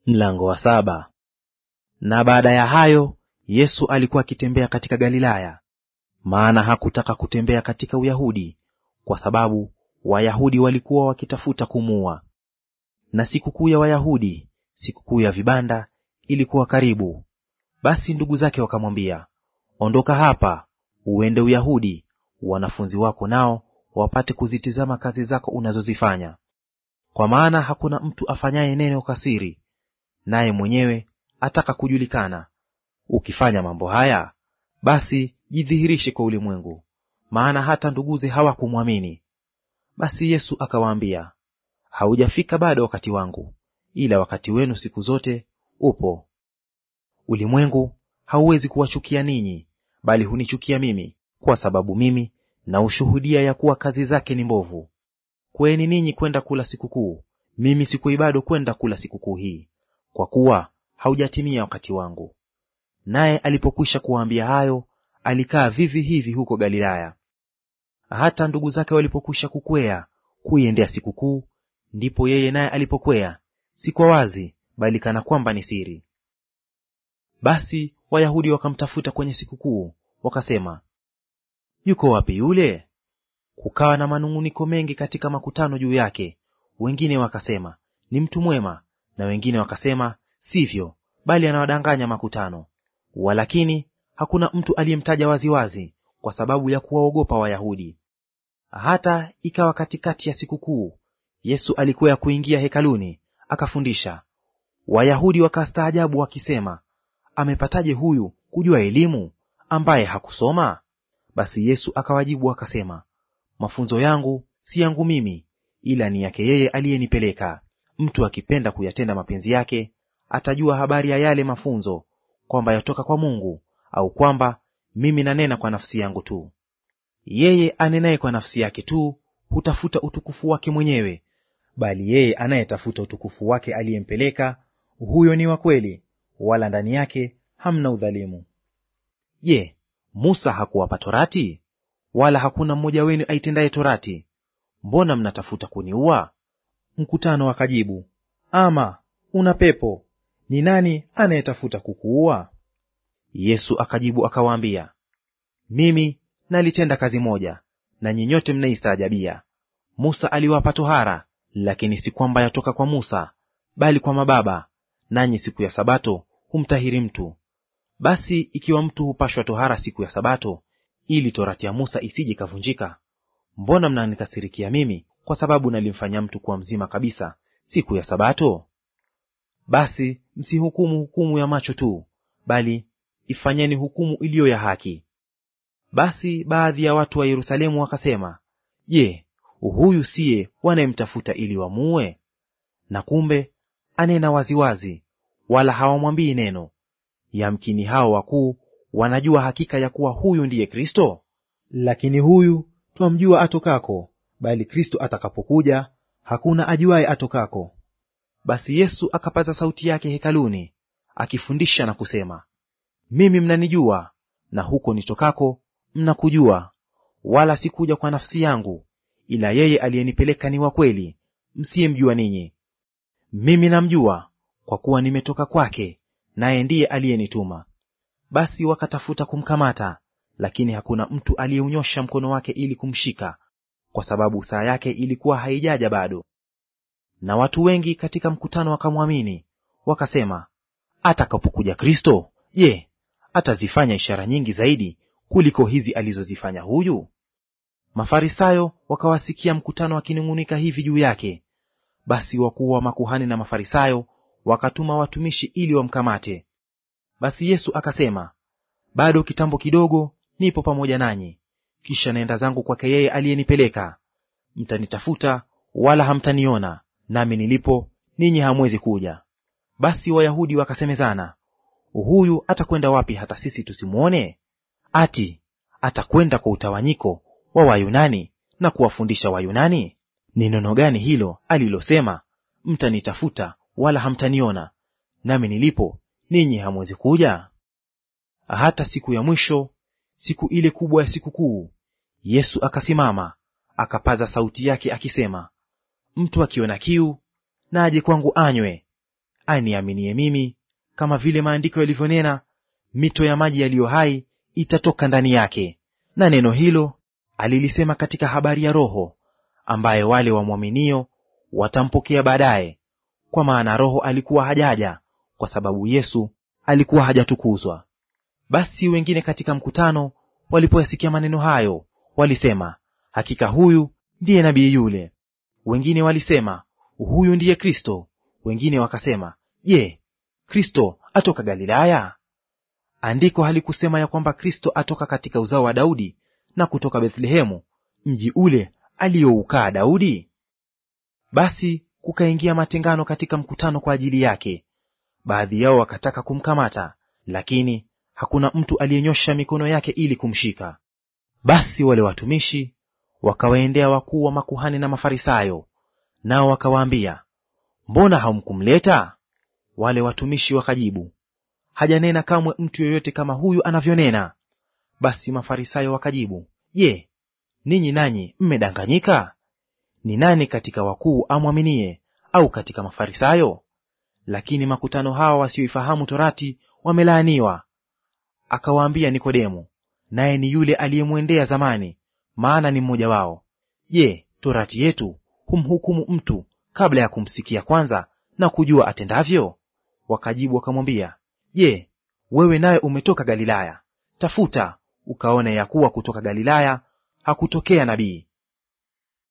Mlango wa 7. Na baada ya hayo Yesu alikuwa akitembea katika Galilaya, maana hakutaka kutembea katika Uyahudi, kwa sababu Wayahudi walikuwa wakitafuta kumuua. Na sikukuu ya Wayahudi, sikukuu ya vibanda, ilikuwa karibu. Basi ndugu zake wakamwambia, ondoka hapa, uende Uyahudi, wanafunzi wako nao wapate kuzitizama kazi zako unazozifanya. Kwa maana hakuna mtu afanyaye neno kwa siri, naye mwenyewe ataka kujulikana. Ukifanya mambo haya, basi jidhihirishe kwa ulimwengu, maana hata nduguze hawakumwamini. Basi Yesu akawaambia, haujafika bado wakati wangu, ila wakati wenu siku zote upo. Ulimwengu hauwezi kuwachukia ninyi, bali hunichukia mimi, kwa sababu mimi na ushuhudia ya kuwa kazi zake ni mbovu. Kweni ninyi kwenda kula sikukuu, mimi sikui bado kwenda kula sikukuu hii, kwa kuwa haujatimia wakati wangu. Naye alipokwisha kuwaambia hayo, alikaa vivi hivi huko Galilaya. Hata ndugu zake walipokwisha kukwea kuiendea sikukuu, ndipo yeye naye alipokwea, si kwa wazi, bali kana kwamba ni siri. Basi Wayahudi wakamtafuta kwenye sikukuu, wakasema, yuko wapi yule? Kukawa na manung'uniko mengi katika makutano juu yake. Wengine wakasema, ni mtu mwema, na wengine wakasema, sivyo, bali anawadanganya makutano. Walakini hakuna mtu aliyemtaja waziwazi, kwa sababu ya kuwaogopa Wayahudi. Hata ikawa katikati ya sikukuu, Yesu alikwea kuingia hekaluni akafundisha. Wayahudi wakastaajabu wakisema, amepataje huyu kujua elimu, ambaye hakusoma? Basi Yesu akawajibu akasema, mafunzo yangu si yangu mimi, ila ni yake yeye aliyenipeleka. Mtu akipenda kuyatenda mapenzi yake, atajua habari ya yale mafunzo, kwamba yatoka kwa Mungu, au kwamba mimi nanena kwa nafsi yangu tu. Yeye anenaye kwa nafsi yake tu hutafuta utukufu wake mwenyewe, bali yeye anayetafuta utukufu wake aliyempeleka, huyo ni wa kweli, wala ndani yake hamna udhalimu. Je, Musa hakuwapa torati? Wala hakuna mmoja wenu aitendaye torati. Mbona mnatafuta kuniua? Mkutano wakajibu, ama una pepo, ni nani anayetafuta kukuua? Yesu akajibu akawaambia, mimi nalitenda kazi moja, na nyinyote mnaistaajabia. Musa aliwapa tohara, lakini si kwamba yatoka kwa Musa, bali kwa mababa, nanyi siku ya Sabato humtahiri mtu. Basi ikiwa mtu hupashwa tohara siku ya Sabato, ili torati ya Musa isije kavunjika, mbona mnanikasirikia mimi kwa sababu nalimfanya mtu kuwa mzima kabisa siku ya Sabato? Basi msihukumu hukumu ya macho tu, bali ifanyeni hukumu iliyo ya haki. Basi baadhi ya watu wa Yerusalemu wakasema, je, huyu siye wanayemtafuta ili wamuue? Na kumbe anena waziwazi, wala hawamwambii neno. Yamkini hao wakuu wanajua hakika ya kuwa huyu ndiye Kristo. Lakini huyu twamjua atokako, bali Kristo atakapokuja hakuna ajuaye atokako. Basi Yesu akapaza sauti yake hekaluni, akifundisha na kusema, mimi mnanijua, na huko nitokako mnakujua, wala sikuja kwa nafsi yangu, ila yeye aliyenipeleka ni wa kweli, msiyemjua ninyi. Mimi namjua, kwa kuwa nimetoka kwake, naye ndiye aliyenituma. Basi wakatafuta kumkamata, lakini hakuna mtu aliyeunyosha mkono wake ili kumshika, kwa sababu saa yake ilikuwa haijaja bado. Na watu wengi katika mkutano wakamwamini, wakasema, atakapokuja Kristo, je, atazifanya ishara nyingi zaidi kuliko hizi alizozifanya huyu? Mafarisayo wakawasikia mkutano wakinung'unika hivi juu yake. Basi wakuu wa makuhani na Mafarisayo wakatuma watumishi ili wamkamate. Basi Yesu akasema, bado kitambo kidogo nipo pamoja nanyi, kisha naenda zangu kwake yeye aliyenipeleka. Mtanitafuta wala hamtaniona, nami nilipo ninyi hamwezi kuja. Basi Wayahudi wakasemezana, huyu atakwenda wapi hata sisi tusimwone? Ati atakwenda kwa utawanyiko wa Wayunani na kuwafundisha Wayunani? Ni neno gani hilo alilosema, mtanitafuta wala hamtaniona, nami nilipo ninyi hamwezi kuja? Hata siku ya mwisho, siku ile kubwa ya sikukuu, Yesu akasimama, akapaza sauti yake akisema, mtu akiona kiu na aje kwangu anywe. aniaminie mimi, kama vile maandiko yalivyonena, mito ya maji yaliyo hai itatoka ndani yake. Na neno hilo alilisema katika habari ya Roho, ambaye wale wamwaminio watampokea baadaye, kwa maana Roho alikuwa hajaja, kwa sababu Yesu alikuwa hajatukuzwa. Basi wengine katika mkutano walipoyasikia maneno hayo, walisema, hakika huyu ndiye nabii yule. Wengine walisema, huyu ndiye Kristo. Wengine wakasema, je, Kristo atoka Galilaya? Andiko halikusema ya kwamba Kristo atoka katika uzao wa Daudi na kutoka Bethlehemu, mji ule aliyoukaa Daudi? Basi kukaingia matengano katika mkutano kwa ajili yake. Baadhi yao wakataka kumkamata, lakini hakuna mtu aliyenyosha mikono yake ili kumshika. Basi wale watumishi wakawaendea wakuu wa makuhani na Mafarisayo, nao wakawaambia, mbona hamkumleta? Wale watumishi wakajibu, hajanena kamwe mtu yoyote kama huyu anavyonena. Basi Mafarisayo wakajibu, je, ninyi nanyi mmedanganyika? Ni nani katika wakuu amwaminie, au katika Mafarisayo? Lakini makutano hawa wasioifahamu torati wamelaaniwa. Akawaambia Nikodemo, naye ni yule aliyemwendea zamani, maana ni mmoja wao, je, torati yetu humhukumu mtu kabla ya kumsikia kwanza na kujua atendavyo? Wakajibu wakamwambia, je, wewe naye umetoka Galilaya? Tafuta ukaone ya kuwa kutoka Galilaya hakutokea nabii.